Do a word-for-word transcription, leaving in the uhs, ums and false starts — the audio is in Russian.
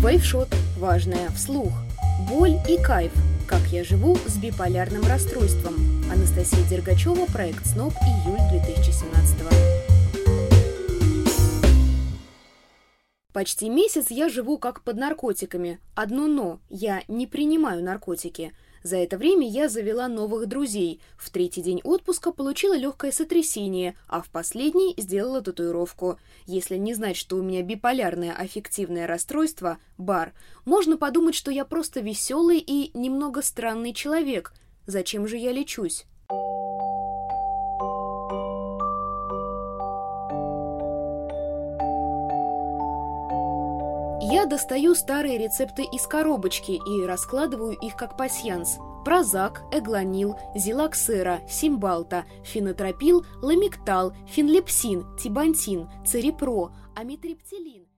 Вейвшот. Важное вслух. Боль и кайф. Как я живу с биполярным расстройством. Анастасия Дергачева, проект СНОП, июль две тысячи семнадцатого. Почти месяц я живу как под наркотиками. Одно «но» – я не принимаю наркотики. За это время я завела новых друзей. В третий день отпуска получила легкое сотрясение, а в последний сделала татуировку. Если не знать, что у меня биполярное аффективное расстройство – бар, можно подумать, что я просто веселый и немного странный человек. Зачем же я лечусь? Я достаю старые рецепты из коробочки и раскладываю их как пасьянс. Прозак, эглонил, зилоксера, симбалта, фенотропил, ламиктал, фенлепсин, тибантин, церепро, амитриптилин.